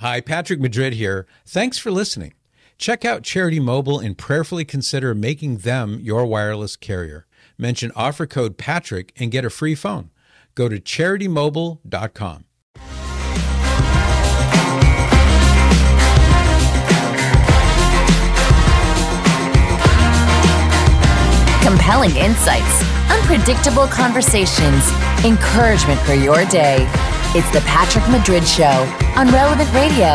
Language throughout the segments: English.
Hi, Patrick Madrid here. Thanks for listening. Check out Charity Mobile and prayerfully consider making them your wireless carrier. Mention offer code Patrick and get a free phone. Go to CharityMobile.com. Compelling insights, unpredictable conversations, encouragement for your day. It's the Patrick Madrid Show on Relevant Radio.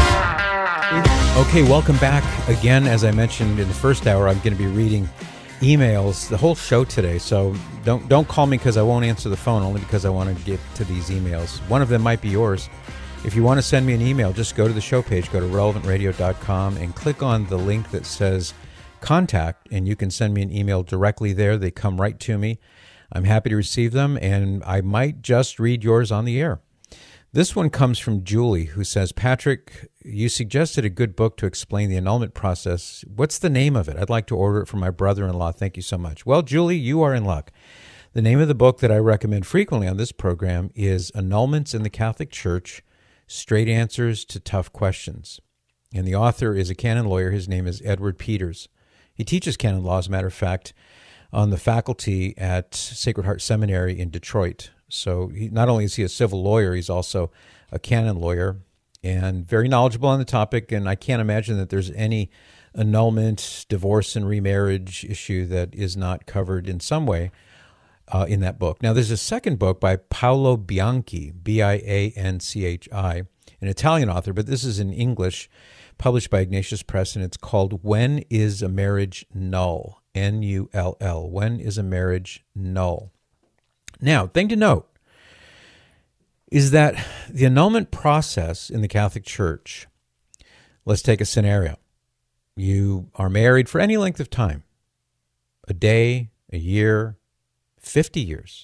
Okay, welcome back again. As I mentioned in the first hour, I'm going to be reading emails the whole show today. So don't call me because I won't answer the phone, only because I want to get to these emails. One of them might be yours. If you want to send me an email, just go to the show page, go to relevantradio.com and click on the link that says contact, and you can send me an email directly there. They come right to me. I'm happy to receive them, and I might just read yours on the air. This one comes from Julie, who says, Patrick, you suggested a good book to explain the annulment process. What's the name of it? I'd like to order it for my brother-in-law. Thank you so much. Well, Julie, you are in luck. The name of the book that I recommend frequently on this program is Annulments in the Catholic Church, Straight Answers to Tough Questions. And the author is a canon lawyer. His name is Edward Peters. He teaches canon law, as a matter of fact, on the faculty at Sacred Heart Seminary in Detroit. So not only is he a civil lawyer, he's also a canon lawyer and very knowledgeable on the topic. And I can't imagine that there's any annulment, divorce, and remarriage issue that is not covered in some way in that book. Now, there's a second book by Paolo Bianchi, Bianchi, an Italian author, but this is in English, published by Ignatius Press, and it's called When is a Marriage Null? Null. When is a marriage null? Now, thing to note is that the annulment process in the Catholic Church, let's take a scenario. You are married for any length of time, a day, a year, 50 years,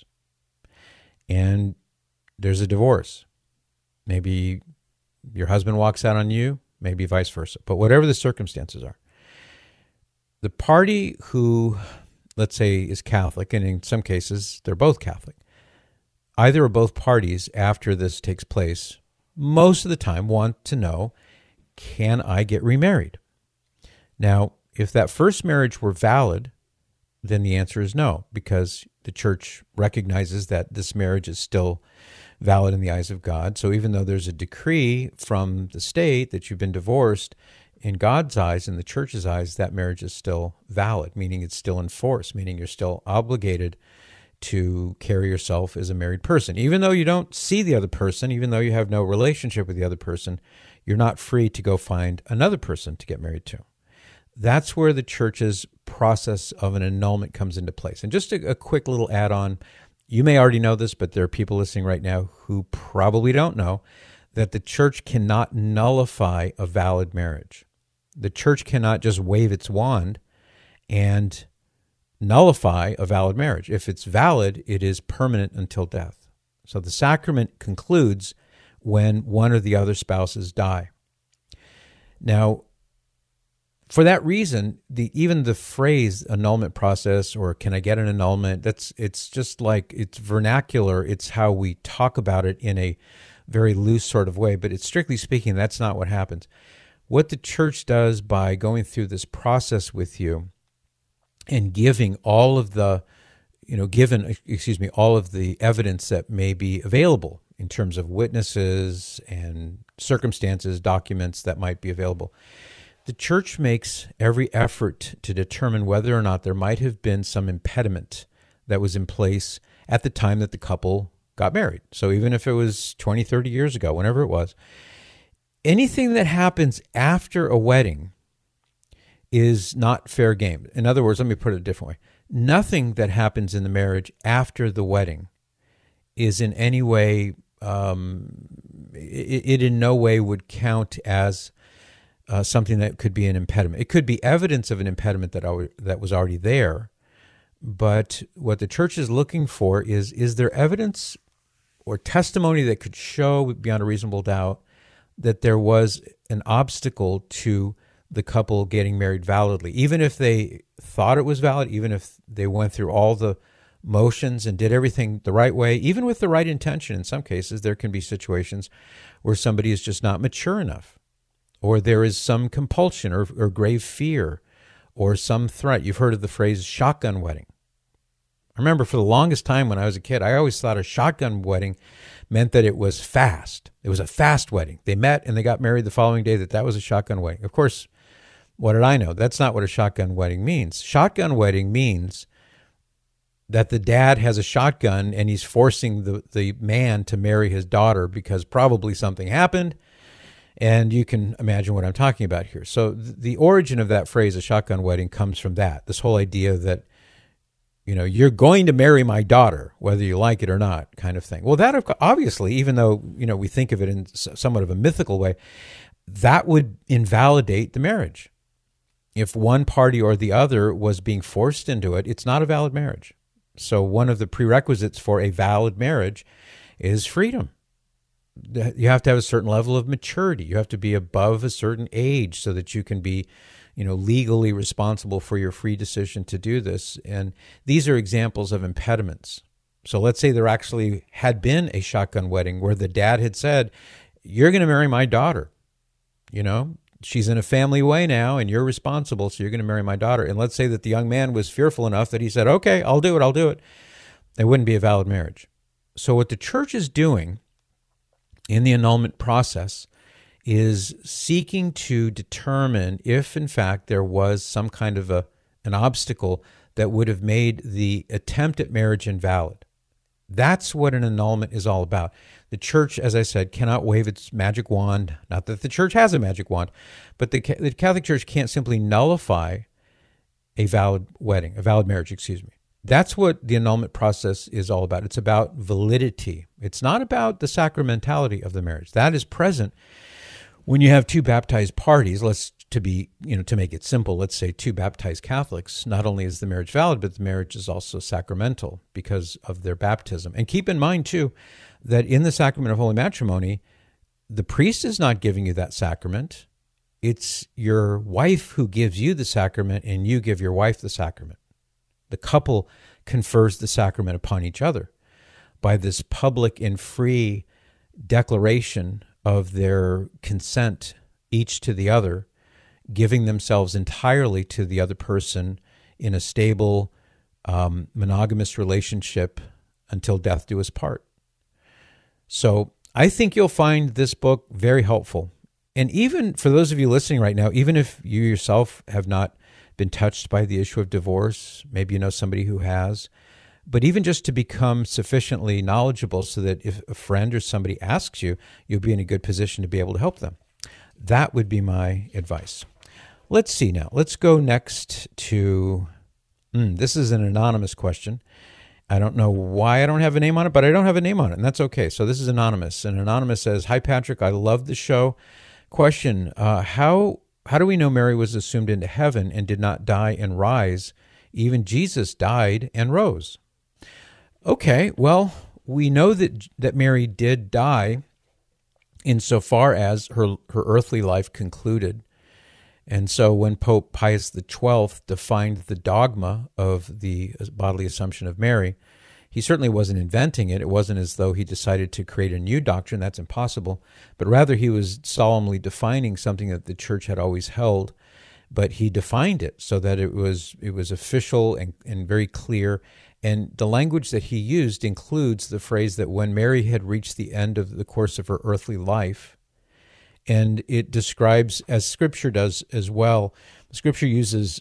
and there's a divorce. Maybe your husband walks out on you, maybe vice versa. But whatever the circumstances are, the party who, let's say, is Catholic, and in some cases they're both Catholic, either or both parties after this takes place, most of the time want to know, can I get remarried? Now, if that first marriage were valid, then the answer is no, because the church recognizes that this marriage is still valid in the eyes of God. So even though there's a decree from the state that you've been divorced, in God's eyes, in the church's eyes, that marriage is still valid, meaning it's still in force, meaning you're still obligated to carry yourself as a married person. Even though you don't see the other person, even though you have no relationship with the other person, you're not free to go find another person to get married to. That's where the church's process of an annulment comes into place. And just a quick little add-on, you may already know this, but there are people listening right now who probably don't know that the church cannot nullify a valid marriage. The church cannot just wave its wand and nullify a valid marriage. If it's valid, it is permanent until death. So the sacrament concludes when one or the other spouses die. Now, for that reason, even the phrase annulment process or can I get an annulment, it's just like it's vernacular. It's how we talk about it in a very loose sort of way, but it's strictly speaking, that's not what happens. What the church does by going through this process with you and giving all of the, all of the evidence that may be available in terms of witnesses and circumstances, documents that might be available, the church makes every effort to determine whether or not there might have been some impediment that was in place at the time that the couple got married. So even if it was 20, 30 years ago, whenever it was, anything that happens after a wedding is not fair game. In other words, let me put it a different way. Nothing that happens in the marriage after the wedding is in any way, it in no way would count as something that could be an impediment. It could be evidence of an impediment that was already there, but what the church is looking for is there evidence or testimony that could show beyond a reasonable doubt that there was an obstacle to the couple getting married validly, even if they thought it was valid, even if they went through all the motions and did everything the right way, even with the right intention. In some cases, there can be situations where somebody is just not mature enough, or there is some compulsion or grave fear or some threat. You've heard of the phrase shotgun wedding. I remember for the longest time when I was a kid, I always thought a shotgun wedding meant that it was fast. It was a fast wedding. They met and they got married the following day, that was a shotgun wedding. Of course, what did I know? That's not what a shotgun wedding means. Shotgun wedding means that the dad has a shotgun and he's forcing the man to marry his daughter because probably something happened. And you can imagine what I'm talking about here. So the origin of that phrase, a shotgun wedding, comes from that. This whole idea that, you're going to marry my daughter, whether you like it or not, kind of thing. Well, that obviously, even though, we think of it in somewhat of a mythical way, that would invalidate the marriage. If one party or the other was being forced into it, it's not a valid marriage. So one of the prerequisites for a valid marriage is freedom. You have to have a certain level of maturity. You have to be above a certain age so that you can be, legally responsible for your free decision to do this. And these are examples of impediments. So let's say there actually had been a shotgun wedding where the dad had said, you're going to marry my daughter. She's in a family way now and you're responsible, so you're going to marry my daughter. And let's say that the young man was fearful enough that he said, okay, I'll do it. It wouldn't be a valid marriage. So what the church is doing in the annulment process is seeking to determine if, in fact, there was some kind of an obstacle that would have made the attempt at marriage invalid. That's what an annulment is all about. The church, as I said, cannot wave its magic wand. Not that the church has a magic wand, but the Catholic Church can't simply nullify a valid marriage. That's what the annulment process is all about. It's about validity. It's not about the sacramentality of the marriage. That is present when you have two baptized parties. To make it simple, let's say two baptized Catholics. Not only is the marriage valid, but the marriage is also sacramental because of their baptism. And keep in mind, too, that in the sacrament of holy matrimony, the priest is not giving you that sacrament. It's your wife who gives you the sacrament, and you give your wife the sacrament. The couple confers the sacrament upon each other by this public and free declaration of their consent, each to the other, giving themselves entirely to the other person in a stable, monogamous relationship until death do us part. So I think you'll find this book very helpful. And even for those of you listening right now, even if you yourself have not been touched by the issue of divorce, maybe you know somebody who has, but even just to become sufficiently knowledgeable so that if a friend or somebody asks you, you'll be in a good position to be able to help them. That would be my advice. Let's see now. Let's go next to, this is an anonymous question. I don't know why I don't have a name on it, but I don't have a name on it, and that's okay. So this is anonymous. And anonymous says, "Hi, Patrick. I love the show. Question, how do we know Mary was assumed into heaven and did not die and rise? Even Jesus died and rose." Okay, well, we know that Mary did die insofar as her earthly life concluded. And so when Pope Pius XII defined the dogma of the bodily assumption of Mary, he certainly wasn't inventing it. It wasn't as though he decided to create a new doctrine. That's impossible. But rather, he was solemnly defining something that the church had always held. But he defined it so that it was official and very clear. And the language that he used includes the phrase that when Mary had reached the end of the course of her earthly life, and it describes, as Scripture does as well, Scripture uses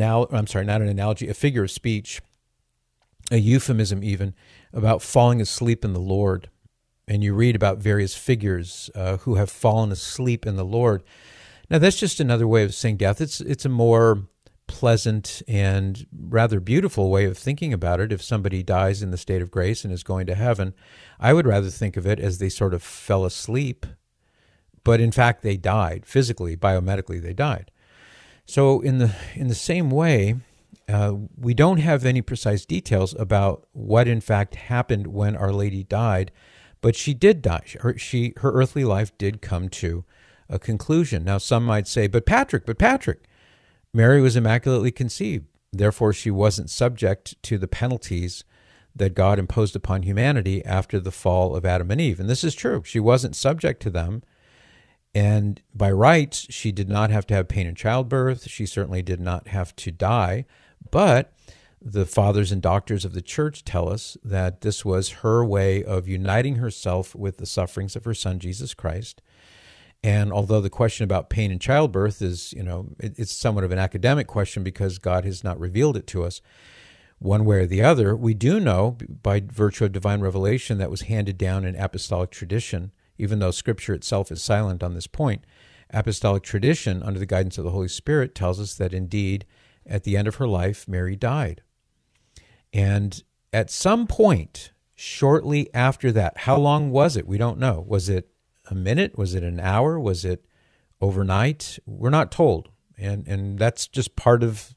a figure of speech, a euphemism even, about falling asleep in the Lord. And you read about various figures who have fallen asleep in the Lord. Now, that's just another way of saying death. It's a more pleasant and rather beautiful way of thinking about it. If somebody dies in the state of grace and is going to heaven, I would rather think of it as they sort of fell asleep, but in fact they died physically, biomedically they died. So in the same way, we don't have any precise details about what in fact happened when Our Lady died, but she did die. Her earthly life did come to a conclusion. Now some might say, but Patrick, Mary was immaculately conceived. Therefore, she wasn't subject to the penalties that God imposed upon humanity after the fall of Adam and Eve. And this is true. She wasn't subject to them. And by rights, she did not have to have pain in childbirth. She certainly did not have to die. But the fathers and doctors of the church tell us that this was her way of uniting herself with the sufferings of her son, Jesus Christ. And although the question about pain in childbirth is, it's somewhat of an academic question because God has not revealed it to us one way or the other, we do know by virtue of divine revelation that was handed down in apostolic tradition, even though Scripture itself is silent on this point. Apostolic tradition, under the guidance of the Holy Spirit, tells us that indeed, at the end of her life, Mary died. And at some point, shortly after that, how long was it? We don't know. Was it a minute? Was it an hour? Was it overnight? We're not told. And that's just part of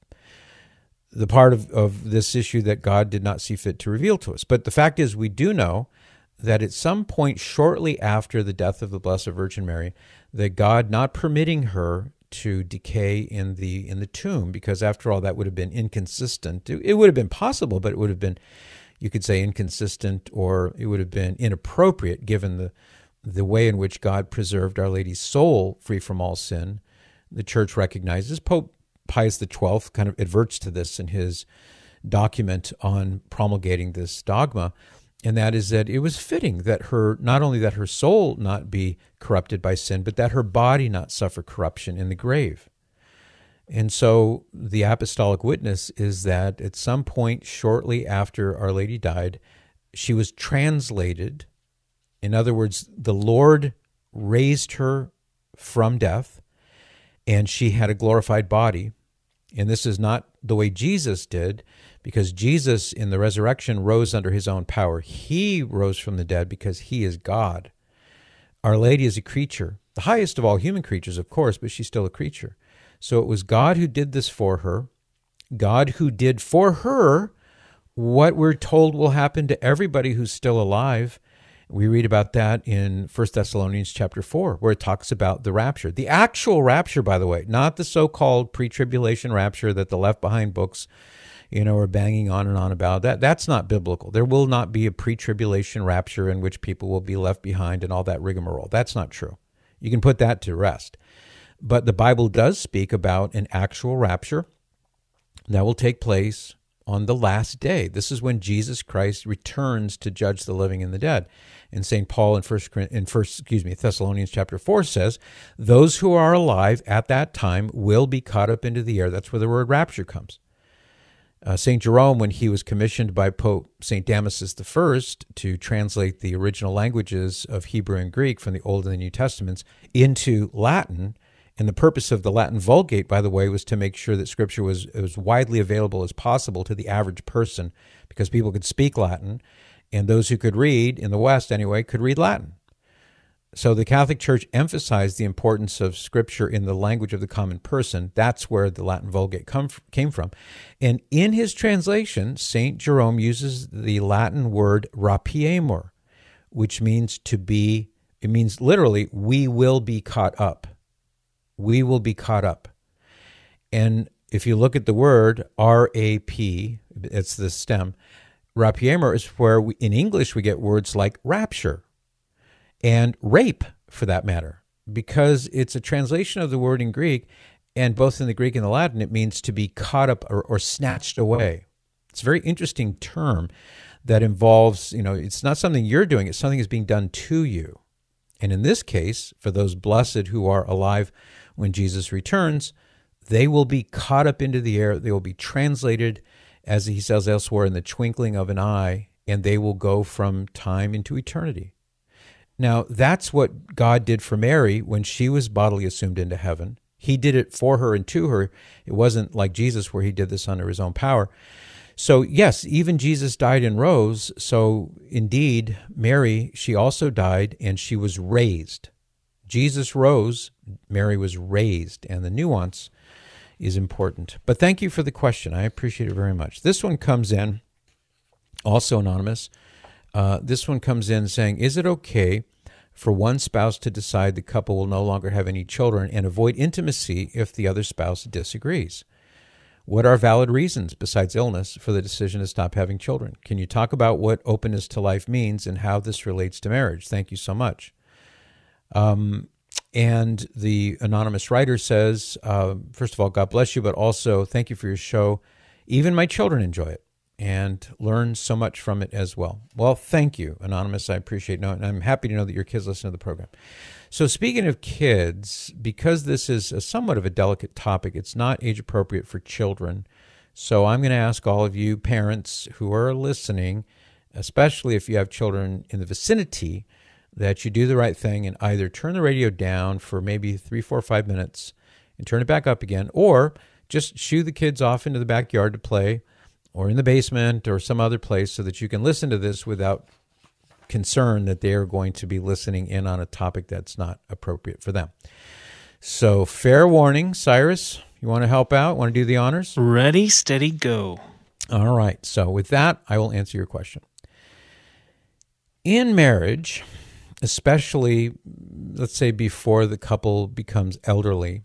this issue that God did not see fit to reveal to us. But the fact is, we do know that at some point shortly after the death of the Blessed Virgin Mary, that God, not permitting her to decay in the tomb, because after all, that would have been inconsistent. It would have been possible, but it would have been, you could say, inconsistent, or it would have been inappropriate given the way in which God preserved Our Lady's soul free from all sin. The church recognizes. Pope Pius XII kind of adverts to this in his document on promulgating this dogma, and that is that it was fitting that not only that her soul not be corrupted by sin, but that her body not suffer corruption in the grave. And so the apostolic witness is that at some point shortly after Our Lady died, she was translated. In other words, the Lord raised her from death, and she had a glorified body. And this is not the way Jesus did, because Jesus in the resurrection rose under his own power. He rose from the dead because he is God. Our Lady is a creature, the highest of all human creatures, of course, but she's still a creature. So it was God who did this for her, God who did for her what we're told will happen to everybody who's still alive. We read about that in 1 Thessalonians chapter 4, where it talks about the rapture. The actual rapture, by the way, not the so-called pre-tribulation rapture that the Left Behind books, are banging on and on about. That's not biblical. There will not be a pre-tribulation rapture in which people will be left behind and all that rigmarole. That's not true. You can put that to rest. But the Bible does speak about an actual rapture that will take place on the last day. This is when Jesus Christ returns to judge the living and the dead. And St. Paul in Thessalonians chapter 4 says, those who are alive at that time will be caught up into the air. That's where the word rapture comes. St. Jerome, when he was commissioned by Pope St. Damasus I to translate the original languages of Hebrew and Greek from the Old and the New Testaments into Latin, and the purpose of the Latin Vulgate, by the way, was to make sure that Scripture was as widely available as possible to the average person, because people could speak Latin, and those who could read, in the West anyway, could read Latin. So the Catholic Church emphasized the importance of Scripture in the language of the common person. That's where the Latin Vulgate came from. And in his translation, St. Jerome uses the Latin word rapiemur, which means it means literally, we will be caught up. We will be caught up. And if you look at the word R-A-P, it's the stem, rapiemur is where in English we get words like rapture and rape, for that matter, because it's a translation of the word in Greek, and both in the Greek and the Latin, it means to be caught up or snatched away. It's a very interesting term that involves, it's not something you're doing, it's something that's being done to you. And in this case, for those blessed who are alive when Jesus returns, they will be caught up into the air, they will be translated, as he says elsewhere, in the twinkling of an eye, and they will go from time into eternity. Now, that's what God did for Mary when she was bodily assumed into heaven. He did it for her and to her. It wasn't like Jesus where he did this under his own power. So yes, even Jesus died and rose. So indeed, Mary, she also died and she was raised. Jesus rose, Mary was raised, and the nuance is important. But thank you for the question. I appreciate it very much. This one comes in, also anonymous. This one comes in saying, is it okay for one spouse to decide the couple will no longer have any children and avoid intimacy if the other spouse disagrees? What are valid reasons, besides illness, for the decision to stop having children? Can you talk about what openness to life means and how this relates to marriage? Thank you so much. And the anonymous writer says, first of all, God bless you, but also thank you for your show. Even my children enjoy it and learn so much from it as well. Well, thank you, Anonymous. I appreciate it. And I'm happy to know that your kids listen to the program. So speaking of kids, because this is somewhat of a delicate topic, it's not age appropriate for children. So I'm going to ask all of you parents who are listening, especially if you have children in the vicinity, that you do the right thing and either turn the radio down for maybe 3, 4, 5 minutes and turn it back up again, or just shoo the kids off into the backyard to play, or in the basement or some other place, so that you can listen to this without concern that they are going to be listening in on a topic that's not appropriate for them. So fair warning. Cyrus, you want to help out? Want to do the honors? Ready, steady, go. All right. So with that, I will answer your question. In marriage, especially, let's say before the couple becomes elderly,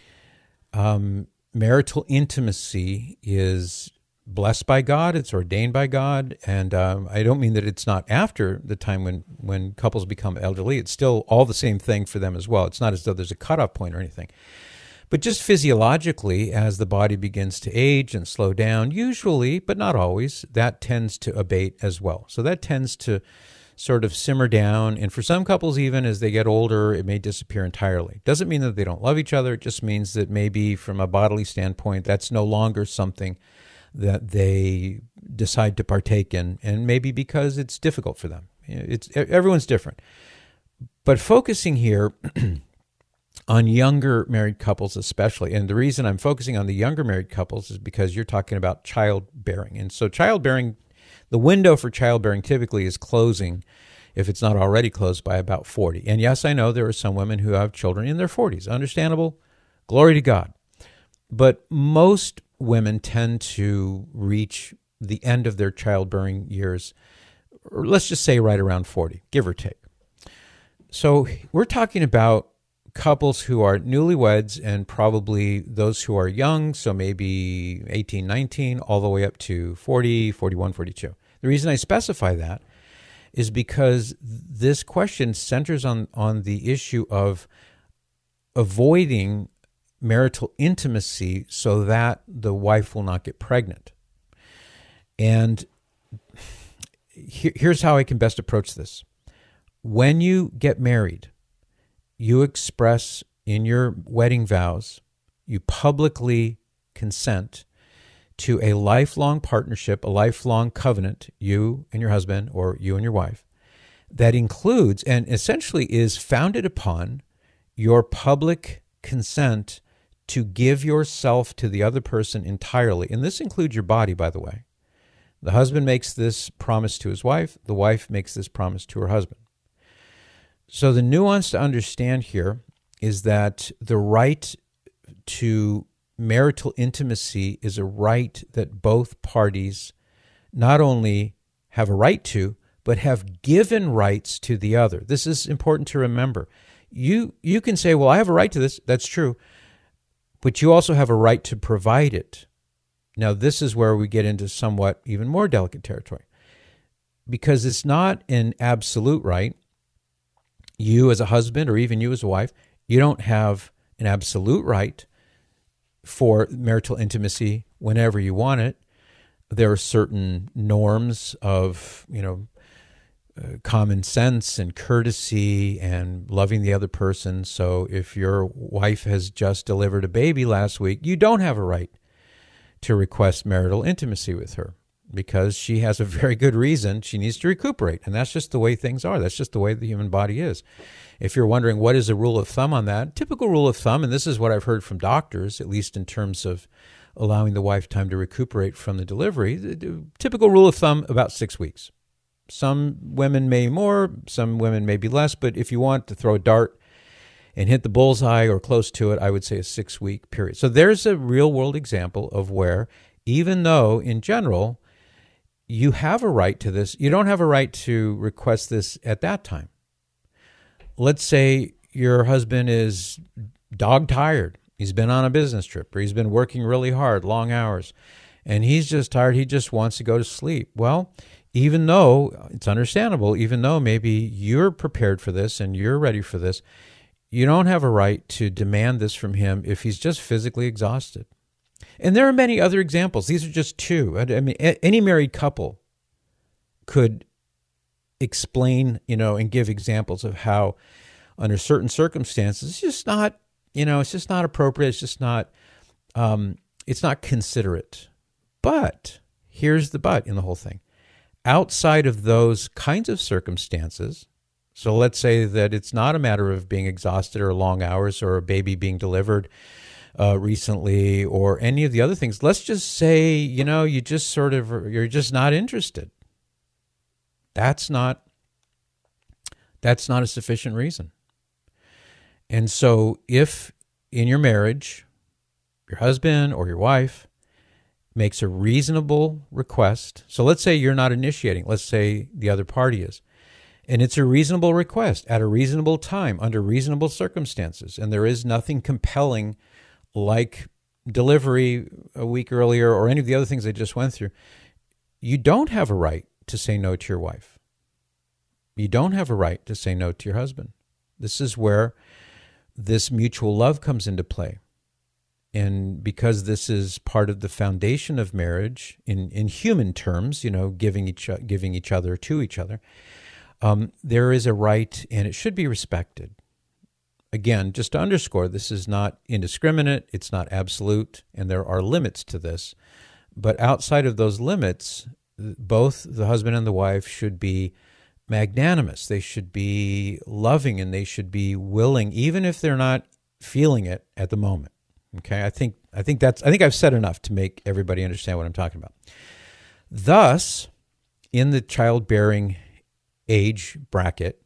marital intimacy is blessed by God, it's ordained by God, and I don't mean that it's not after the time when couples become elderly. It's still all the same thing for them as well. It's not as though there's a cutoff point or anything. But just physiologically, as the body begins to age and slow down, usually, but not always, that tends to abate as well. So that tends to sort of simmer down, and for some couples even, as they get older, it may disappear entirely. Doesn't mean that they don't love each other. It just means that maybe from a bodily standpoint, that's no longer something that they decide to partake in, and maybe because it's difficult for them. Everyone's different. But focusing here on younger married couples especially, and the reason I'm focusing on the younger married couples is because you're talking about childbearing. And so childbearing, the window for childbearing typically is closing, if it's not already closed, by about 40. And yes, I know there are some women who have children in their 40s. Understandable. Glory to God. But most women tend to reach the end of their childbearing years, or let's just say right around 40, give or take. So we're talking about couples who are newlyweds and probably those who are young, so maybe 18, 19, all the way up to 40, 41, 42. The reason I specify that is because this question centers on the issue of avoiding marital intimacy so that the wife will not get pregnant. And here's how I can best approach this. When you get married, you express in your wedding vows, you publicly consent to a lifelong partnership, a lifelong covenant, you and your husband or you and your wife, that includes and essentially is founded upon your public consent to give yourself to the other person entirely. And this includes your body, by the way. The husband makes this promise to his wife. The wife makes this promise to her husband. So the nuance to understand here is that the right to marital intimacy is a right that both parties not only have a right to, but have given rights to the other. This is important to remember. You can say, well, I have a right to this. That's true. But you also have a right to provide it. Now, this is where we get into somewhat even more delicate territory, because it's not an absolute right. You as a husband, or even you as a wife, you don't have an absolute right for marital intimacy whenever you want it. There are certain norms of, common sense and courtesy and loving the other person. So if your wife has just delivered a baby last week, you don't have a right to request marital intimacy with her, because she has a very good reason. She needs to recuperate. And that's just the way things are. That's just the way the human body is. If you're wondering what is a rule of thumb on that, typical rule of thumb, and this is what I've heard from doctors, at least in terms of allowing the wife time to recuperate from the delivery, the typical rule of thumb, about 6 weeks. Some women may more, some women may be less, but if you want to throw a dart and hit the bullseye or close to it, I would say a 6-week period. So there's a real-world example of where, even though in general you have a right to this, you don't have a right to request this at that time. Let's say your husband is dog-tired. He's been on a business trip, or he's been working really hard, long hours, and he's just tired. He just wants to go to sleep. Well, even though it's understandable, even though maybe you're prepared for this and you're ready for this, you don't have a right to demand this from him if he's just physically exhausted. And there are many other examples. These are just two. I mean, any married couple could explain, and give examples of how under certain circumstances, it's just not, it's just not appropriate. It's just not, it's not considerate. But here's the but in the whole thing. Outside of those kinds of circumstances, so let's say that it's not a matter of being exhausted or long hours or a baby being delivered recently or any of the other things. Let's just say, you're just not interested. That's not a sufficient reason. And so if in your marriage, your husband or your wife makes a reasonable request, so let's say you're not initiating, let's say the other party is, and it's a reasonable request at a reasonable time under reasonable circumstances, and there is nothing compelling like delivery a week earlier or any of the other things I just went through, you don't have a right to say no to your wife. You don't have a right to say no to your husband. This is where this mutual love comes into play. And because this is part of the foundation of marriage in human terms, giving each other to each other, there is a right and it should be respected. Again, just to underscore, this is not indiscriminate, it's not absolute, and there are limits to this. But outside of those limits, both the husband and the wife should be magnanimous. They should be loving and they should be willing, even if they're not feeling it at the moment. Okay, I think I've said enough to make everybody understand what I'm talking about. Thus, in the childbearing age bracket,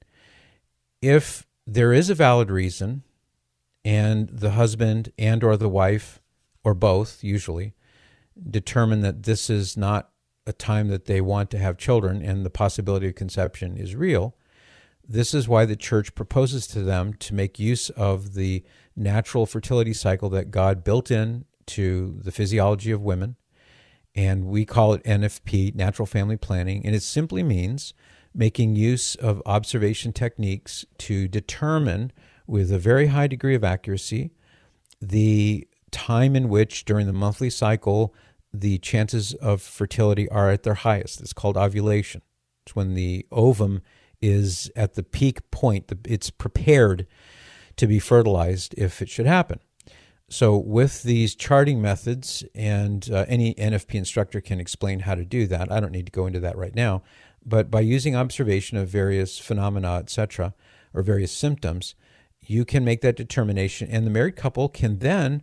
if there is a valid reason and the husband and or the wife, or both usually, determine that this is not a time that they want to have children and the possibility of conception is real, this is why the church proposes to them to make use of the natural fertility cycle that God built in to the physiology of women. And we call it NFP, natural family planning. And it simply means making use of observation techniques to determine with a very high degree of accuracy the time in which during the monthly cycle the chances of fertility are at their highest. It's called ovulation. It's when the ovum is at the peak point. It's prepared to be fertilized if it should happen. So with these charting methods, and any NFP instructor can explain how to do that. I don't need to go into that right now. But by using observation of various phenomena, etc., or various symptoms, you can make that determination, and the married couple can then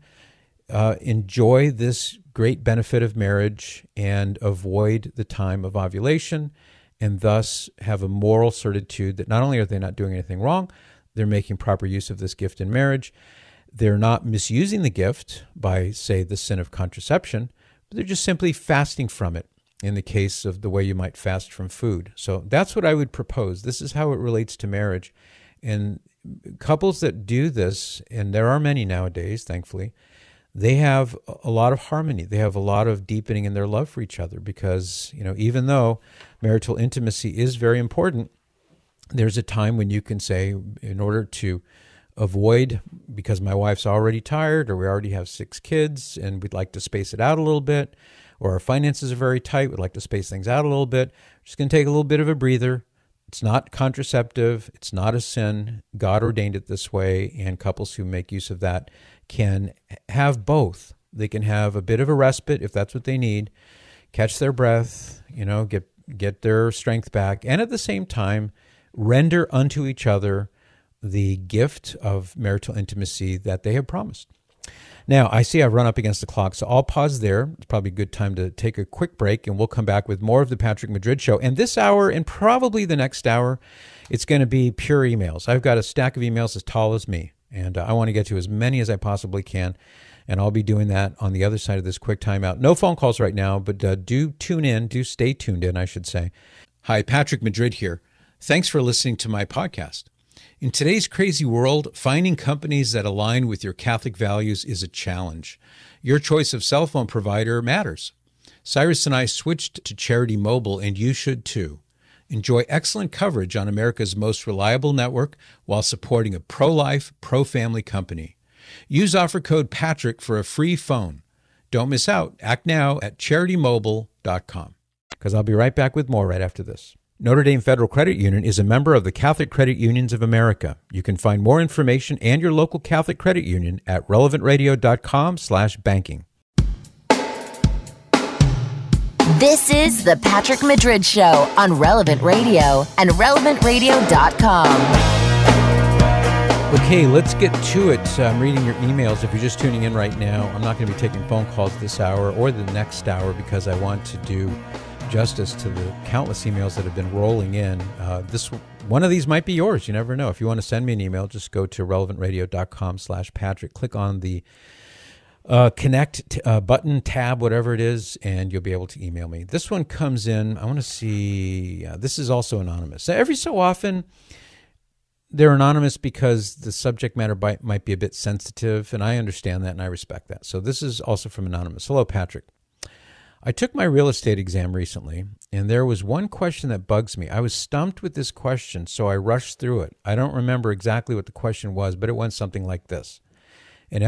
enjoy this great benefit of marriage and avoid the time of ovulation, and thus have a moral certitude that not only are they not doing anything wrong, they're making proper use of this gift in marriage. They're not misusing the gift by, say, the sin of contraception, but they're just simply fasting from it in the case of the way you might fast from food. So that's what I would propose. This is how it relates to marriage. And couples that do this, and there are many nowadays, thankfully, they have a lot of harmony. They have a lot of deepening in their love for each other because, even though marital intimacy is very important, there's a time when you can say, in order to avoid, because my wife's already tired, or we already have 6 kids and we'd like to space it out a little bit, or our finances are very tight, we'd like to space things out a little bit, we're just going to take a little bit of a breather. It's not contraceptive. It's not a sin. God ordained it this way, and couples who make use of that can have both. They can have a bit of a respite if that's what they need, catch their breath, get their strength back, and at the same time, render unto each other the gift of marital intimacy that they have promised. Now, I see I've run up against the clock, so I'll pause there. It's probably a good time to take a quick break, and we'll come back with more of the Patrick Madrid Show. And this hour, and probably the next hour, it's going to be pure emails. I've got a stack of emails as tall as me, and I want to get to as many as I possibly can, and I'll be doing that on the other side of this quick timeout. No phone calls right now, but do stay tuned in, I should say. Hi, Patrick Madrid here. Thanks for listening to my podcast. In today's crazy world, finding companies that align with your Catholic values is a challenge. Your choice of cell phone provider matters. Cyrus and I switched to Charity Mobile, and you should too. Enjoy excellent coverage on America's most reliable network while supporting a pro-life, pro-family company. Use offer code Patrick for a free phone. Don't miss out. Act now at CharityMobile.com. Because I'll be right back with more right after this. Notre Dame Federal Credit Union is a member of the Catholic Credit Unions of America. You can find more information and your local Catholic Credit Union at relevantradio.com/banking. This is the Patrick Madrid Show on Relevant Radio and relevantradio.com. Okay, let's get to it. I'm reading your emails. If you're just tuning in right now, I'm not going to be taking phone calls this hour or the next hour because I want to do justice to the countless emails that have been rolling in. One of these might be yours. You never know. If you want to send me an email, just go to relevantradio.com/Patrick. Click on the connect button, tab, whatever it is, and you'll be able to email me. This one comes in. I want to see. This is also anonymous. Every so often, they're anonymous because the subject matter might be a bit sensitive, and I understand that and I respect that. So this is also from anonymous. Hello, Patrick. I took my real estate exam recently, and there was one question that bugs me. I was stumped with this question, so I rushed through it. I don't remember exactly what the question was, but it went something like this. An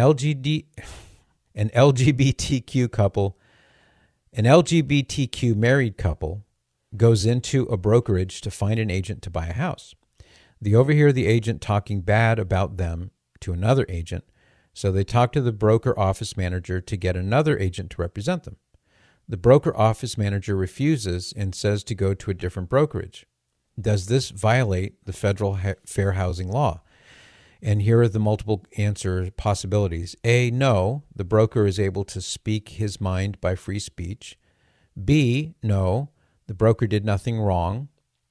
LGBTQ married couple goes into a brokerage to find an agent to buy a house. They overhear the agent talking bad about them to another agent, so they talk to the broker office manager to get another agent to represent them. The broker office manager refuses and says to go to a different brokerage. Does this violate the federal fair housing law? And here are the multiple answer possibilities. A, no, the broker is able to speak his mind by free speech. B, no, the broker did nothing wrong.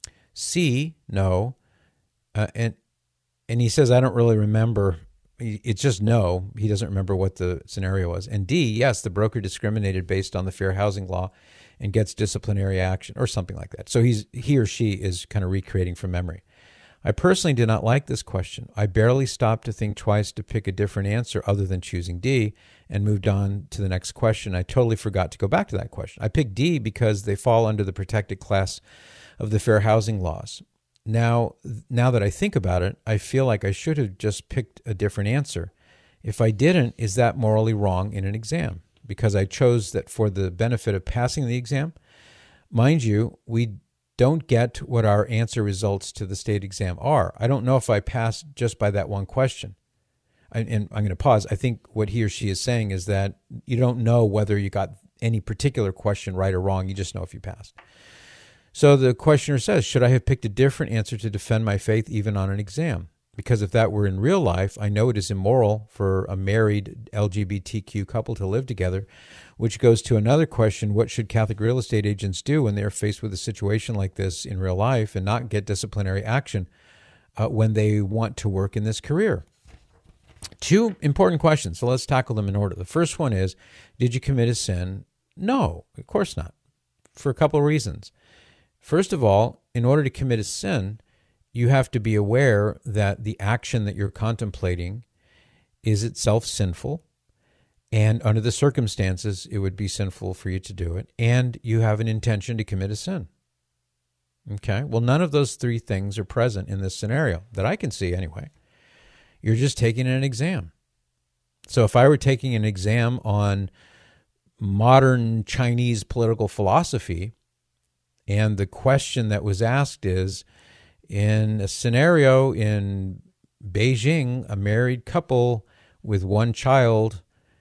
C, no, and he says, I don't really remember. It's just no. He doesn't remember what the scenario was. And D, yes, the broker discriminated based on the fair housing law and gets disciplinary action or something like that. So he or she is kind of recreating from memory. I personally did not like this question. I barely stopped to think twice to pick a different answer other than choosing D and moved on to the next question. I totally forgot to go back to that question. I picked D because they fall under the protected class of the fair housing laws. Now that I think about it, I feel like I should have just picked a different answer. If I didn't, is that morally wrong in an exam? Because I chose that for the benefit of passing the exam. Mind you, we don't get what our answer results to the state exam are. I don't know if I passed just by that one question. And I'm going to pause. I think what he or she is saying is that you don't know whether you got any particular question right or wrong. You just know if you passed. So the questioner says, should I have picked a different answer to defend my faith even on an exam? Because if that were in real life, I know it is immoral for a married LGBTQ couple to live together, which goes to another question. What should Catholic real estate agents do when they're faced with a situation like this in real life and not get disciplinary action when they want to work in this career? Two important questions, so let's tackle them in order. The first one is, did you commit a sin? No, of course not, for a couple of reasons. First of all, in order to commit a sin, you have to be aware that the action that you're contemplating is itself sinful, and under the circumstances, it would be sinful for you to do it, and you have an intention to commit a sin. Okay, well, none of those three things are present in this scenario that I can see anyway. You're just taking an exam. So if I were taking an exam on modern Chinese political philosophy, and the question that was asked is, in a scenario in Beijing, a married couple with one child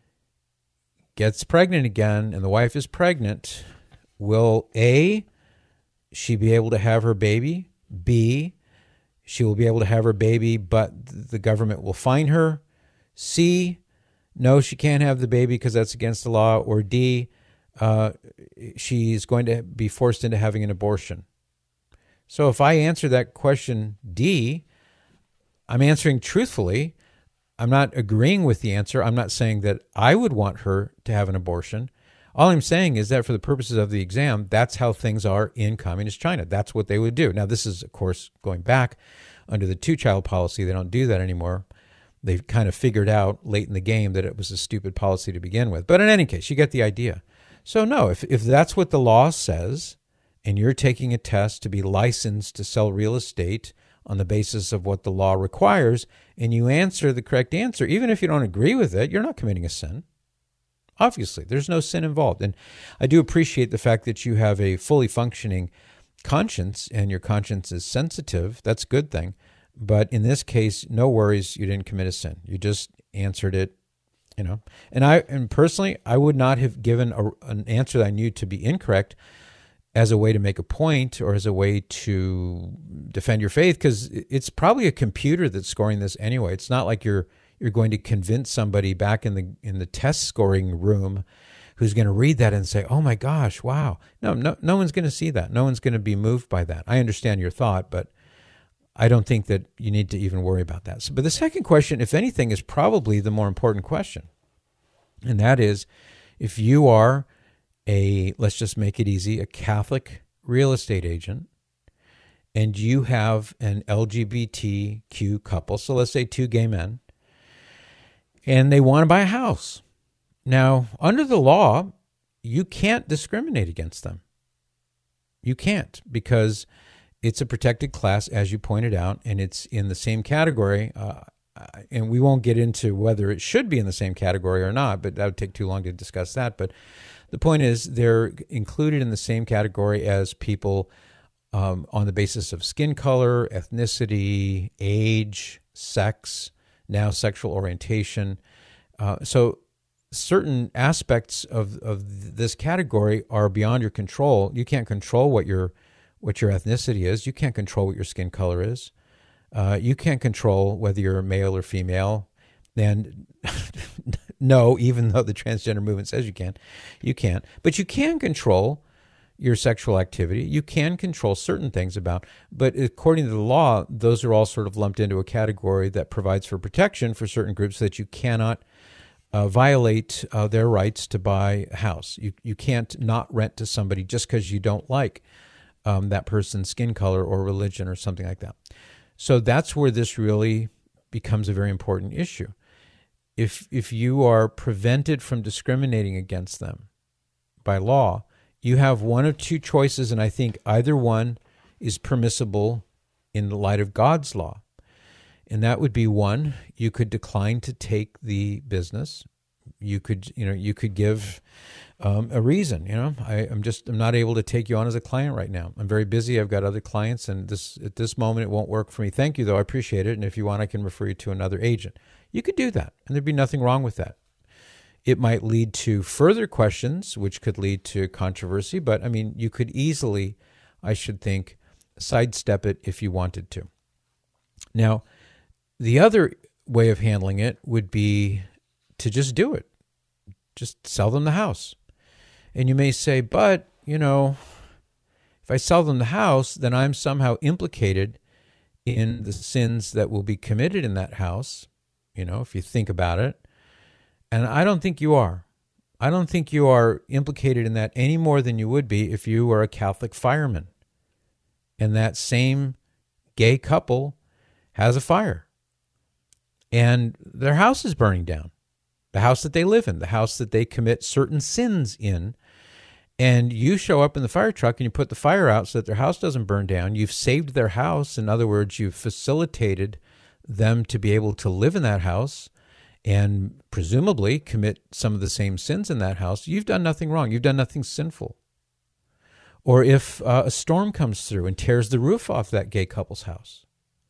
gets pregnant again, and the wife is pregnant, will A, she be able to have her baby? B, she will be able to have her baby, but the government will fine her? C, no, she can't have the baby because that's against the law? Or D, she's going to be forced into having an abortion? So if I answer that question D, I'm answering truthfully. I'm not agreeing with the answer. I'm not saying that I would want her to have an abortion. All I'm saying is that for the purposes of the exam, that's how things are in communist China. That's what they would do. Now, this is, of course, going back under the two-child policy, they don't do that anymore. They've kind of figured out late in the game that it was a stupid policy to begin with. But in any case, you get the idea. So no, if that's what the law says, and you're taking a test to be licensed to sell real estate on the basis of what the law requires, and you answer the correct answer, even if you don't agree with it, you're not committing a sin. Obviously, there's no sin involved. And I do appreciate the fact that you have a fully functioning conscience and your conscience is sensitive. That's a good thing. But in this case, no worries, you didn't commit a sin. You just answered it, And personally, I would not have given an answer that I knew to be incorrect as a way to make a point or as a way to defend your faith, because it's probably a computer that's scoring this anyway. It's not like you're going to convince somebody back in the test scoring room who's going to read that and say, "Oh my gosh, wow." No one's going to see that. No one's going to be moved by that. I understand your thought, but I don't think that you need to even worry about that. But the second question, if anything, is probably the more important question. And that is, if you are let's just make it easy, a Catholic real estate agent, and you have an LGBTQ couple, so let's say two gay men, and they want to buy a house. Now, under the law, you can't discriminate against them. You can't, because it's a protected class, as you pointed out, and it's in the same category. And we won't get into whether it should be in the same category or not, but that would take too long to discuss that. But the point is, they're included in the same category as people on the basis of skin color, ethnicity, age, sex, now sexual orientation. So certain aspects of this category are beyond your control. You can't control what your ethnicity is. You can't control what your skin color is. You can't control whether you're male or female. And no, even though the transgender movement says you can, you can't. But you can control your sexual activity. You can control certain things but according to the law, those are all sort of lumped into a category that provides for protection for certain groups so that you cannot violate their rights to buy a house. You can't not rent to somebody just because you don't like that person's skin color or religion or something like that. So that's where this really becomes a very important issue. If you are prevented from discriminating against them by law, you have one of two choices, and I think either one is permissible in the light of God's law. And that would be, one, you could decline to take the business. You could give a reason. I'm not able to take you on as a client right now. I'm very busy. I've got other clients, and at this moment it won't work for me. Thank you, though. I appreciate it. And if you want, I can refer you to another agent. You could do that, and there'd be nothing wrong with that. It might lead to further questions, which could lead to controversy. But you could easily, I should think, sidestep it if you wanted to. Now, the other way of handling it would be to just do it. Just sell them the house. And you may say, but, if I sell them the house, then I'm somehow implicated in the sins that will be committed in that house, if you think about it. And I don't think you are. I don't think you are implicated in that any more than you would be if you were a Catholic fireman. And that same gay couple has a fire. And their house is burning down. The house that they live in, the house that they commit certain sins in. And you show up in the fire truck and you put the fire out so that their house doesn't burn down. You've saved their house. In other words, you've facilitated them to be able to live in that house and presumably commit some of the same sins in that house. You've done nothing wrong. You've done nothing sinful. Or if a storm comes through and tears the roof off that gay couple's house,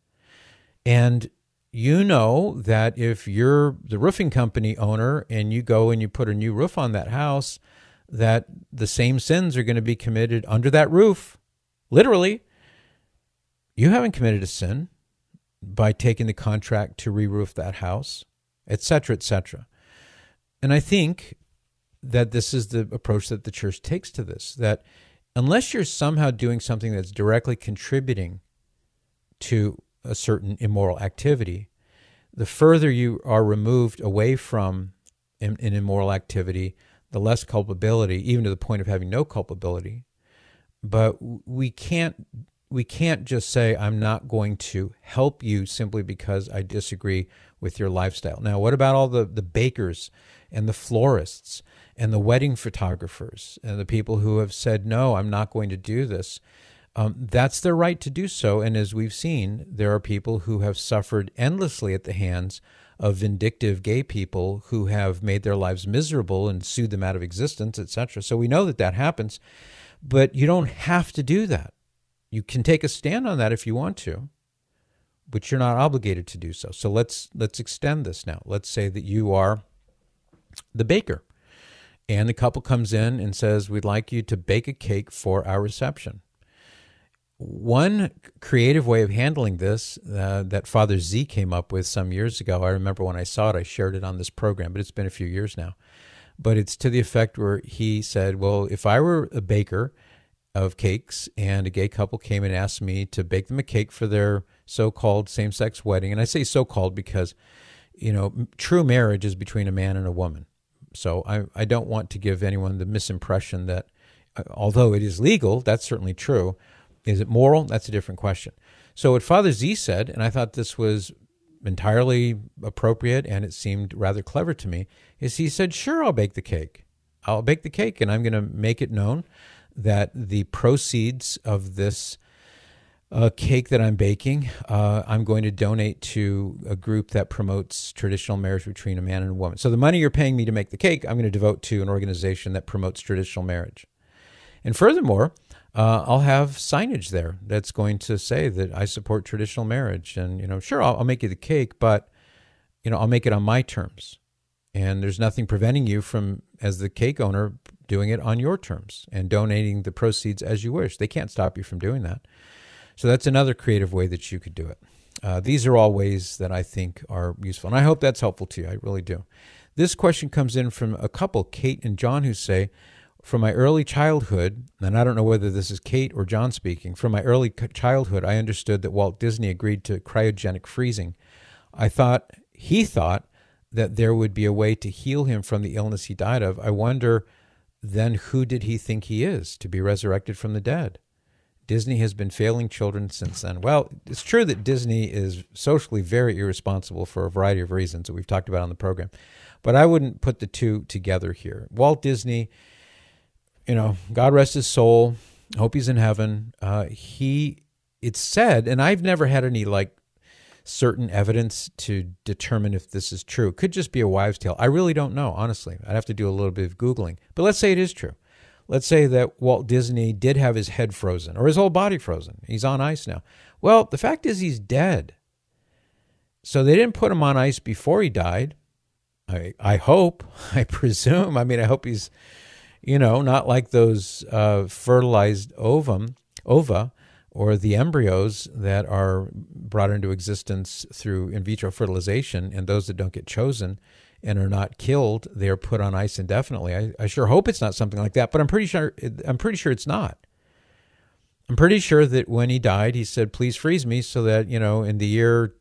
and you know that if you're the roofing company owner and you go and you put a new roof on that house, that the same sins are going to be committed under that roof. Literally, you haven't committed a sin by taking the contract to re-roof that house, etc., etc. And I think that this is the approach that the church takes to this, that unless you're somehow doing something that's directly contributing to a certain immoral activity, the further you are removed away from an immoral activity, the less culpability, even to the point of having no culpability. But we can't we can't just say, I'm not going to help you simply because I disagree with your lifestyle. Now, what about all the bakers and the florists and the wedding photographers and the people who have said, no, I'm not going to do this? That's their right to do so. And as we've seen, there are people who have suffered endlessly at the hands of vindictive gay people who have made their lives miserable and sued them out of existence, etc. So we know that that happens, but you don't have to do that. You can take a stand on that if you want to, but you're not obligated to do so. So let's extend this now. Let's say that you are the baker, and the couple comes in and says, we'd like you to bake a cake for our reception. One creative way of handling this that Father Z came up with some years ago, I remember when I saw it, I shared it on this program, but it's been a few years now. But it's to the effect where he said, well, if I were a baker of cakes and a gay couple came and asked me to bake them a cake for their so-called same-sex wedding, and I say so-called because, true marriage is between a man and a woman. So I don't want to give anyone the misimpression that, although it is legal, that's certainly true. Is it moral? That's a different question. So what Father Z said, and I thought this was entirely appropriate and it seemed rather clever to me, is he said, sure, I'll bake the cake. I'll bake the cake, and I'm going to make it known that the proceeds of this cake that I'm baking, I'm going to donate to a group that promotes traditional marriage between a man and a woman. So the money you're paying me to make the cake, I'm going to devote to an organization that promotes traditional marriage. And furthermore, I'll have signage there that's going to say that I support traditional marriage. And, sure, I'll make you the cake, but, I'll make it on my terms. And there's nothing preventing you from, as the cake owner, doing it on your terms and donating the proceeds as you wish. They can't stop you from doing that. So that's another creative way that you could do it. These are all ways that I think are useful. And I hope that's helpful to you. I really do. This question comes in from a couple, Kate and John, who say, from my early childhood, and I don't know whether this is Kate or John speaking, from my early childhood, I understood that Walt Disney agreed to cryogenic freezing. He thought that there would be a way to heal him from the illness he died of. I wonder, then, who did he think he is to be resurrected from the dead? Disney has been failing children since then. Well, it's true that Disney is socially very irresponsible for a variety of reasons that we've talked about on the program, but I wouldn't put the two together here. Walt Disney, God rest his soul, hope he's in heaven. It's said, and I've never had any certain evidence to determine if this is true. It could just be a wives' tale. I really don't know, honestly. I'd have to do a little bit of Googling. But let's say it is true. Let's say that Walt Disney did have his head frozen or his whole body frozen. He's on ice now. Well, the fact is he's dead. So they didn't put him on ice before he died. I hope, I presume. I hope he's, not like those fertilized ova, or the embryos that are brought into existence through in vitro fertilization, and those that don't get chosen and are not killed, they are put on ice indefinitely. I sure hope it's not something like that, but I'm pretty sure it's not. I'm pretty sure that when he died, he said, please freeze me so that, in the year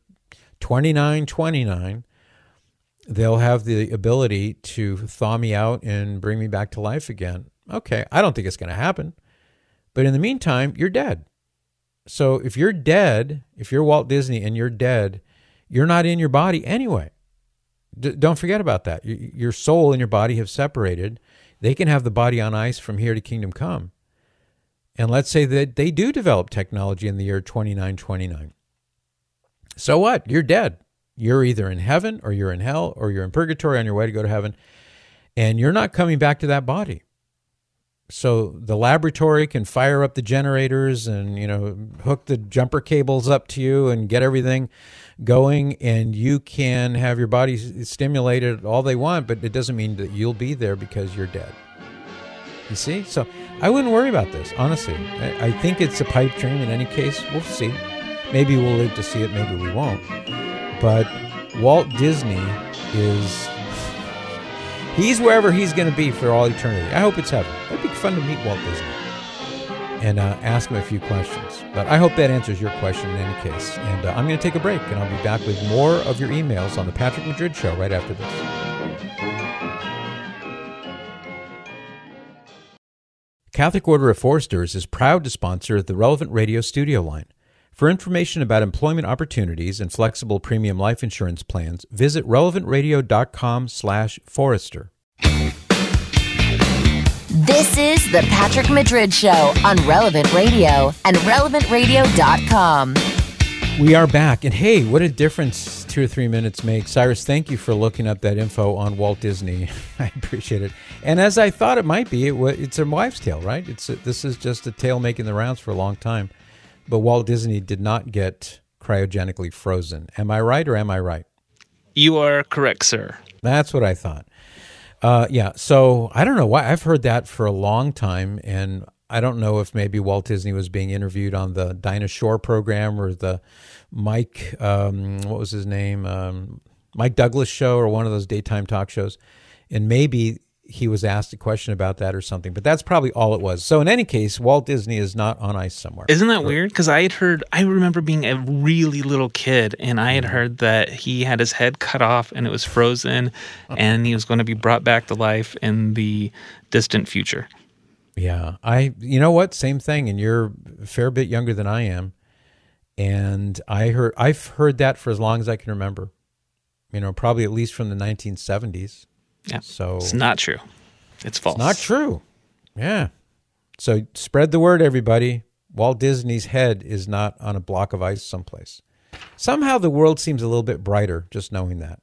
2929, they'll have the ability to thaw me out and bring me back to life again. Okay, I don't think it's going to happen. But in the meantime, you're dead. So if you're dead, if you're Walt Disney and you're dead, you're not in your body anyway. Don't forget about that. Your soul and your body have separated. They can have the body on ice from here to kingdom come. And let's say that they do develop technology in the year 2929. So what? You're dead. You're either in heaven or you're in hell or you're in purgatory on your way to go to heaven. And you're not coming back to that body. So the laboratory can fire up the generators and, hook the jumper cables up to you and get everything going, and you can have your body stimulated all they want, but it doesn't mean that you'll be there because you're dead. You see? So I wouldn't worry about this, honestly. I think it's a pipe dream in any case. We'll see. Maybe we'll live to see it, maybe we won't. But Walt Disney he's wherever he's going to be for all eternity. I hope it's heaven. It'd be fun to meet Walt Disney and ask him a few questions. But I hope that answers your question in any case. And I'm going to take a break, and I'll be back with more of your emails on the Patrick Madrid Show right after this. Catholic Order of Foresters is proud to sponsor the Relevant Radio studio line. For information about employment opportunities and flexible premium life insurance plans, visit relevantradio.com/Forester. This is the Patrick Madrid Show on Relevant Radio and relevantradio.com. We are back, and hey, what a difference 2 or 3 minutes make. Cyrus, thank you for looking up that info on Walt Disney. I appreciate it. And as I thought it might be, it's a wives' tale, right? This is just a tale making the rounds for a long time. But Walt Disney did not get cryogenically frozen. Am I right or am I right? You are correct, sir. That's what I thought. Yeah, so I don't know why. I've heard that for a long time, and I don't know if maybe Walt Disney was being interviewed on the Dinah Shore program or the Mike, what was his name? Mike Douglas show or one of those daytime talk shows. And maybe he was asked a question about that or something, but that's probably all it was. So in any case, Walt Disney is not on ice somewhere. Isn't that weird? Because I remember being a really little kid, and I had heard that he had his head cut off and it was frozen, and he was going to be brought back to life in the distant future. Yeah, you know what? Same thing, and you're a fair bit younger than I am, and I've heard that for as long as I can remember. Probably at least from the 1970s. Yeah. So it's not true. It's false. It's not true. Yeah. So spread the word, everybody. Walt Disney's head is not on a block of ice someplace. Somehow the world seems a little bit brighter just knowing that.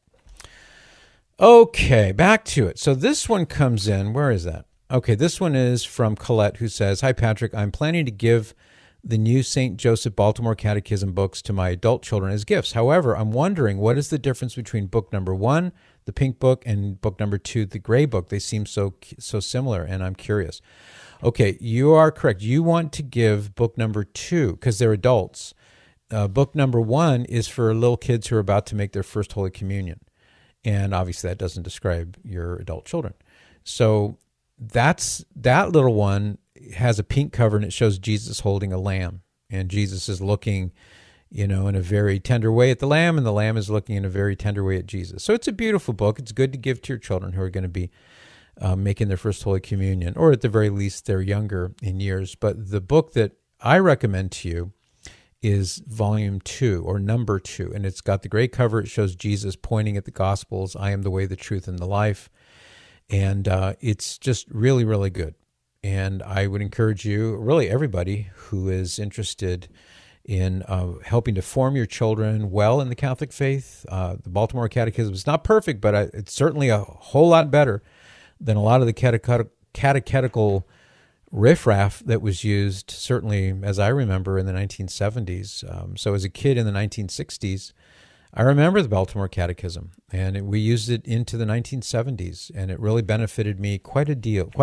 Okay, back to it. So this one comes in. Where is that? Okay, this one is from Colette, who says, "Hi, Patrick. I'm planning to give the new St. Joseph Baltimore Catechism books to my adult children as gifts. However, I'm wondering what is the difference between book number 1, the pink book, and book number 2, the gray book? They seem so similar, and I'm curious." Okay, you are correct. You want to give book number 2 because they're adults. Book number 1 is for little kids who are about to make their first Holy Communion. And obviously that doesn't describe your adult children. So that little one has a pink cover, and it shows Jesus holding a lamb, and Jesus is looking, in a very tender way at the lamb, and the lamb is looking in a very tender way at Jesus. So it's a beautiful book. It's good to give to your children who are going to be making their first Holy Communion, or at the very least they're younger in years. But the book that I recommend to you is volume 2 or number 2, and it's got the gray cover. It shows Jesus pointing at the Gospels. I am the way, the truth, and the life. And it's just really, really good. And I would encourage you, really everybody who is interested in helping to form your children well in the Catholic faith. The Baltimore Catechism is not perfect, but it's certainly a whole lot better than a lot of the catechetical riffraff that was used, certainly as I remember, in the 1970s. So as a kid in the 1960s, I remember the Baltimore Catechism, and we used it into the 1970s, and it really benefited me quite a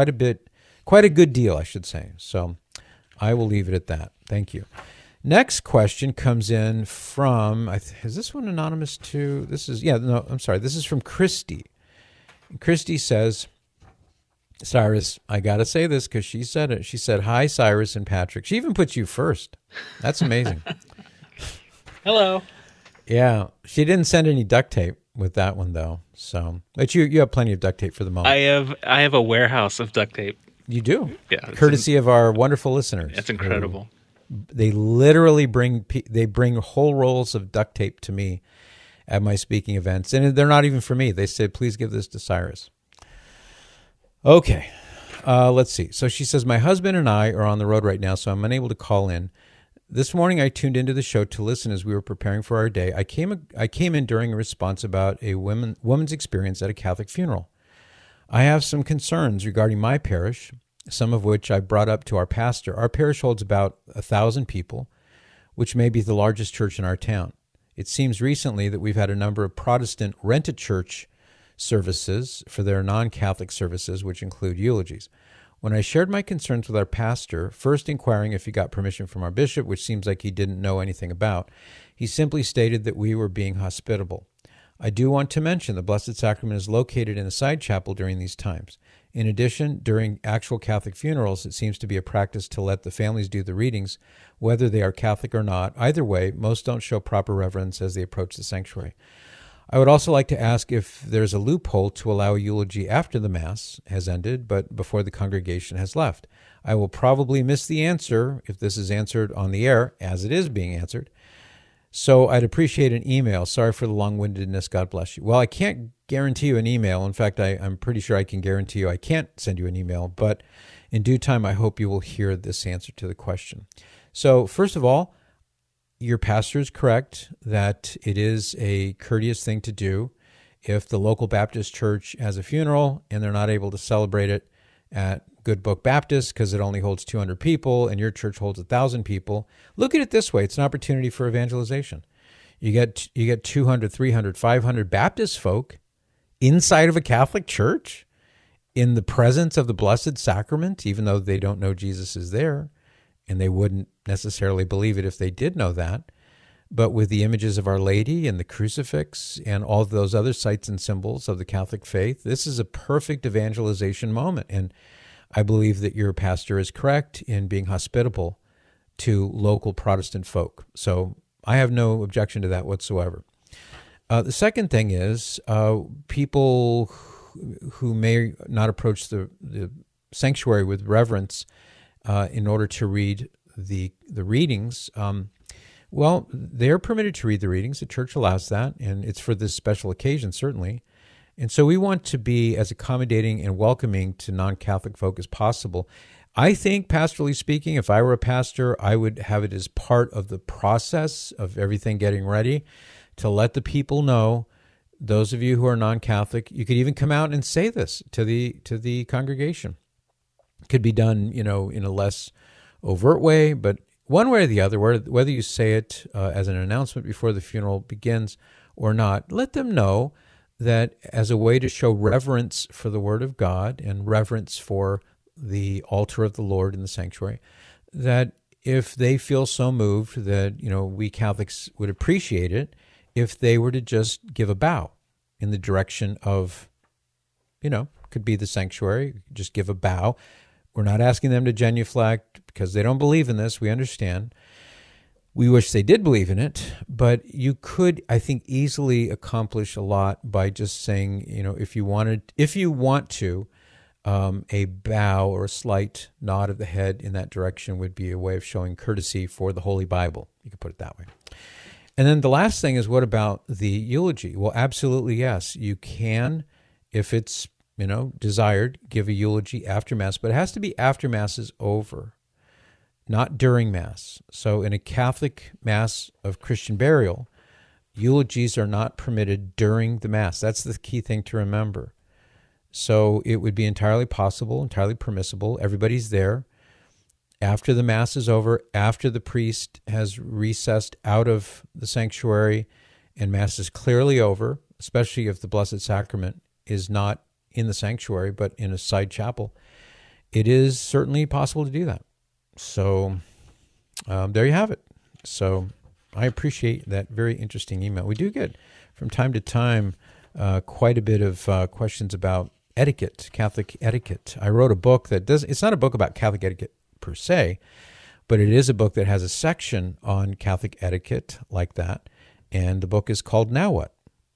good deal, I should say. So I will leave it at that. Thank you. Next question comes in from, is this one anonymous too? This is from Christy. And Christy says, "Cyrus, I got to say this because she said it. She said, 'Hi, Cyrus and Patrick.'" She even puts you first. That's amazing. Hello. Yeah, she didn't send any duct tape with that one though. So, but you have plenty of duct tape for the moment. I have a warehouse of duct tape. You do? Yeah. Courtesy of our wonderful listeners. That's incredible. They literally bring whole rolls of duct tape to me at my speaking events, and they're not even for me. They said, "Please give this to Cyrus." Okay, let's see. So she says, "My husband and I are on the road right now, so I'm unable to call in. This morning I tuned into the show to listen as we were preparing for our day. I came in during a response about a woman's experience at a Catholic funeral. I have some concerns regarding my parish, some of which I brought up to our pastor. Our parish holds about 1,000 people, which may be the largest church in our town. It seems recently that we've had a number of Protestant rent-a-church services for their non-Catholic services, which include eulogies. When I shared my concerns with our pastor, first inquiring if he got permission from our bishop, which seems like he didn't know anything about, he simply stated that we were being hospitable. I do want to mention the Blessed Sacrament is located in the side chapel during these times. In addition, during actual Catholic funerals, it seems to be a practice to let the families do the readings, whether they are Catholic or not. Either way, most don't show proper reverence as they approach the sanctuary. I would also like to ask if there's a loophole to allow a eulogy after the Mass has ended, but before the congregation has left. I will probably miss the answer if this is answered on the air, as it is being answered. So I'd appreciate an email. Sorry for the long-windedness. God bless you. Well, I can't guarantee you an email. In fact, I'm pretty sure I can guarantee you I can't send you an email. But in due time, I hope you will hear this answer to the question. So first of all, your pastor is correct that it is a courteous thing to do if the local Baptist church has a funeral and they're not able to celebrate it at Good Book Baptist because it only holds 200 people and your church holds 1,000 people. Look at it this way. It's an opportunity for evangelization. You get 200, 300, 500 Baptist folk inside of a Catholic church in the presence of the Blessed Sacrament, even though they don't know Jesus is there, and they wouldn't necessarily believe it if they did know that. But with the images of Our Lady and the crucifix and all of those other sites and symbols of the Catholic faith, this is a perfect evangelization moment. And I believe that your pastor is correct in being hospitable to local Protestant folk. So I have no objection to that whatsoever. The second thing is people who may not approach the sanctuary with reverence in order to read the readings. Well, they're permitted to read the readings. The church allows that, and it's for this special occasion, certainly. And so we want to be as accommodating and welcoming to non-Catholic folk as possible. I think, pastorally speaking, if I were a pastor, I would have it as part of the process of everything getting ready to let the people know, those of you who are non-Catholic, you could even come out and say this to the congregation. It could be done, in a less overt way, but one way or the other, whether you say it as an announcement before the funeral begins or not, let them know that as a way to show reverence for the Word of God and reverence for the altar of the Lord in the sanctuary, that if they feel so moved that, we Catholics would appreciate it if they were to just give a bow in the direction of, could be the sanctuary, just give a bow. We're not asking them to genuflect because they don't believe in this. We understand. We wish they did believe in it, but you could, I think, easily accomplish a lot by just saying, if you want to, a bow or a slight nod of the head in that direction would be a way of showing courtesy for the Holy Bible. You could put it that way. And then the last thing is, what about the eulogy? Well, absolutely, yes. You can, if it's, desired, give a eulogy after Mass, but it has to be after Mass is over, not during Mass. So in a Catholic Mass of Christian burial, eulogies are not permitted during the Mass. That's the key thing to remember. So it would be entirely possible, entirely permissible. Everybody's there. After the Mass is over, after the priest has recessed out of the sanctuary and Mass is clearly over, especially if the Blessed Sacrament is not in the sanctuary but in a side chapel, it is certainly possible to do that. So there you have it. So I appreciate that very interesting email. We do get from time to time quite a bit of questions about etiquette, Catholic etiquette. I wrote a book it's not a book about Catholic etiquette per se, but it is a book that has a section on Catholic etiquette like that. And the book is called Now What?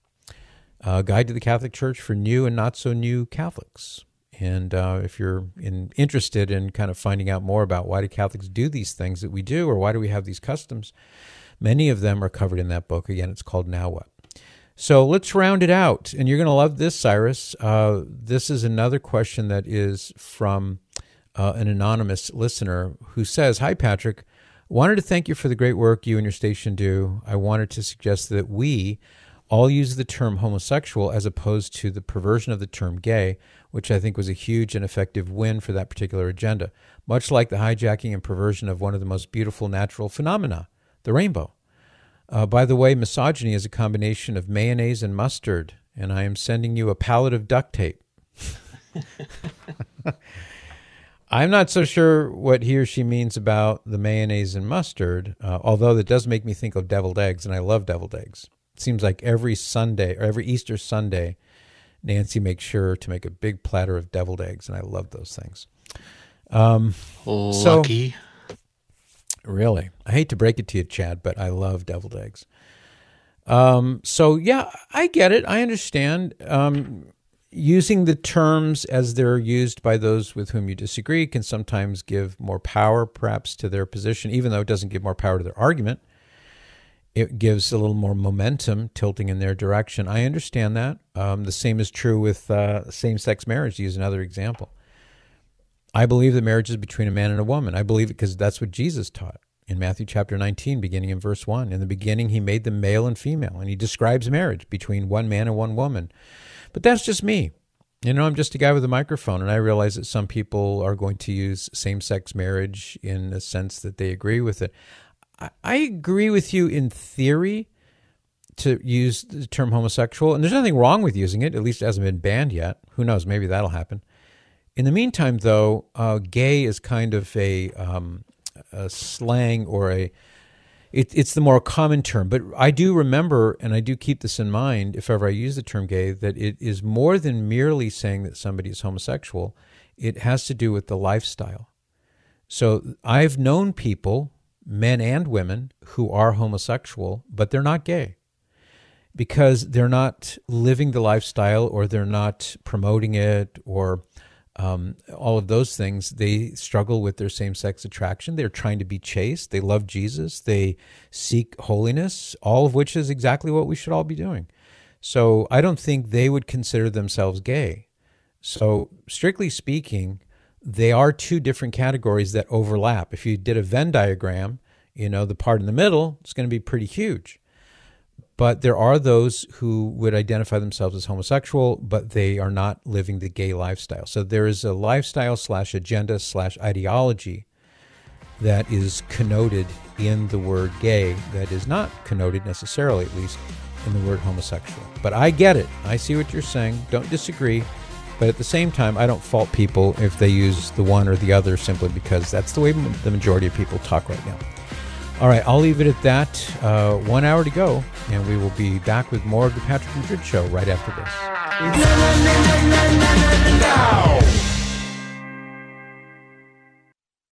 A Guide to the Catholic Church for New and Not So New Catholics. And if you're interested in kind of finding out more about why do Catholics do these things that we do, or why do we have these customs, many of them are covered in that book. Again, it's called Now What? So let's round it out. And you're going to love this, Cyrus. This is another question that is from an anonymous listener who says, "Hi, Patrick. Wanted to thank you for the great work you and your station do. I wanted to suggest that we all use the term homosexual as opposed to the perversion of the term gay, which I think was a huge and effective win for that particular agenda, much like the hijacking and perversion of one of the most beautiful natural phenomena, the rainbow. By the way, misogyny is a combination of mayonnaise and mustard, and I am sending you a pallet of duct tape." I'm not so sure what he or she means about the mayonnaise and mustard, although that does make me think of deviled eggs, and I love deviled eggs. It seems like every Sunday, or every Easter Sunday, Nancy makes sure to make a big platter of deviled eggs, and I love those things. Lucky. Really. I hate to break it to you, Chad, but I love deviled eggs. So, yeah, I get it. I understand. Using the terms as they're used by those with whom you disagree can sometimes give more power, perhaps, to their position, even though it doesn't give more power to their argument. It gives a little more momentum tilting in their direction. I understand that. The same is true with same-sex marriage, to use another example. I believe that marriage is between a man and a woman. I believe it because that's what Jesus taught in Matthew chapter 19, beginning in verse 1. In the beginning, he made them male and female, and he describes marriage between one man and one woman. But that's just me. I'm just a guy with a microphone, and I realize that some people are going to use same-sex marriage in the sense that they agree with it. I agree with you in theory to use the term homosexual, and there's nothing wrong with using it. At least it hasn't been banned yet. Who knows? Maybe that'll happen. In the meantime, though, gay is kind of a slang or it's the more common term. But I do remember, and I do keep this in mind if ever I use the term gay, that it is more than merely saying that somebody is homosexual. It has to do with the lifestyle. So I've known people, men and women, who are homosexual, but they're not gay because they're not living the lifestyle or they're not promoting it or all of those things. They struggle with their same-sex attraction. They're trying to be chaste. They love Jesus. They seek holiness, all of which is exactly what we should all be doing. So I don't think they would consider themselves gay. So strictly speaking, they are two different categories that overlap. If you did a Venn diagram, the part in the middle is going to be pretty huge. But there are those who would identify themselves as homosexual, but they are not living the gay lifestyle. So there is a lifestyle/agenda/ideology that is connoted in the word gay that is not connoted necessarily, at least, in the word homosexual. But I get it. I see what you're saying. Don't disagree. But at the same time, I don't fault people if they use the one or the other simply because that's the way the majority of people talk right now. All right, I'll leave it at that. 1 hour to go, and we will be back with more of the Patrick Madrid Show right after this.